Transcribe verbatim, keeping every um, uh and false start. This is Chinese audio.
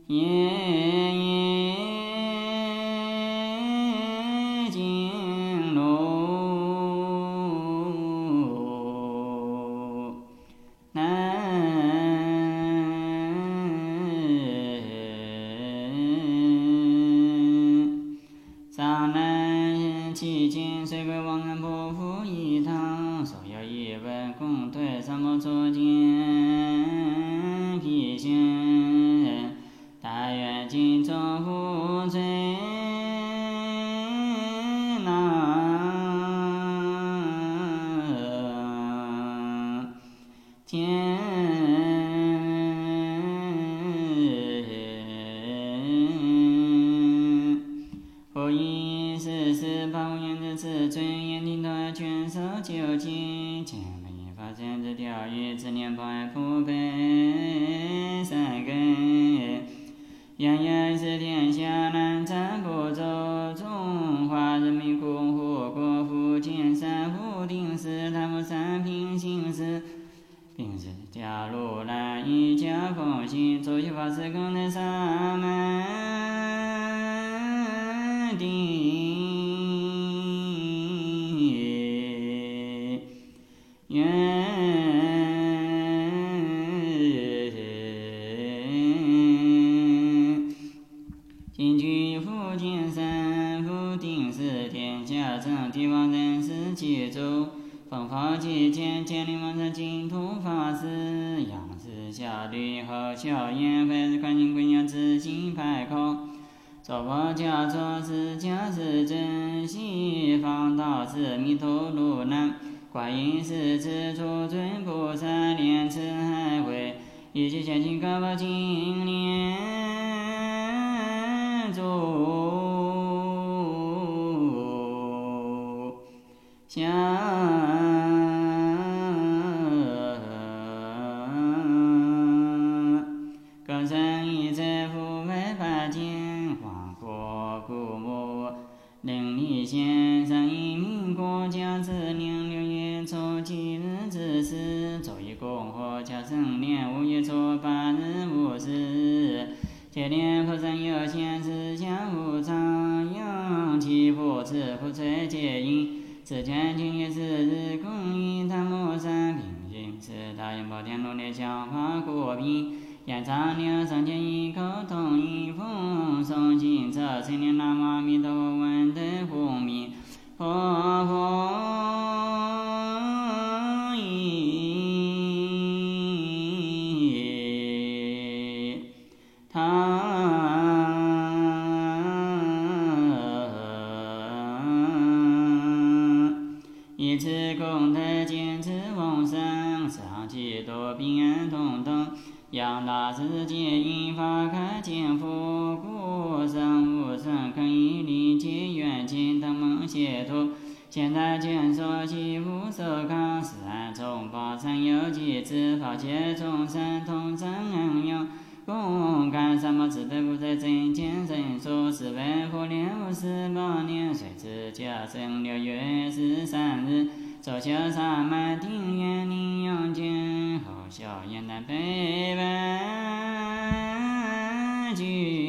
夜夜惊楼，南上南七经水鬼王安不复一堂，所有一文共对三毛作见披星，大愿金钟护罪囊天佛以世事八无缘之自尊，眼睛断全手究竟，前门发生之调御，自念不爱普被三根，样样是天下难占不走，中华人民共和国福建省福鼎市台木三平行市并是加入南一家奉行，周续法师功德萨满地愿今居福建省福鼎市，天下正地方人士皆州，奉法界见建立王上净土法师，仰视下律后小言非观经归娘自行排口，作佛教作是教是真西方道是弥陀罗南，观音是自主尊菩萨莲池海会，一切前行高宝经莲主相高山一在福为八间，黄国古木灵力县上一民国家之年六月初七日之时，周一共和甲申年五月初八日午时，接连佛山有限思想无常，阳气不持不垂皆因，此前今月四日供应他木山平行，是大元宝天龙烈香花果品。延长六三千一口同一风诵经者，千年南无阿弥陀佛闻得护名，佛佛一堂，以此功德坚持往生，上气多平安同等。仰大世界因法开见佛，故生无生可以理解愿见他们解脱。现在见所起无所康，是安从宝山有几次法界众生同生安养。共感三宝慈悲不在真见神说，是为佛念五十八年，随之加生六月十三日，周修萨满定愿令永见后小燕南北万句。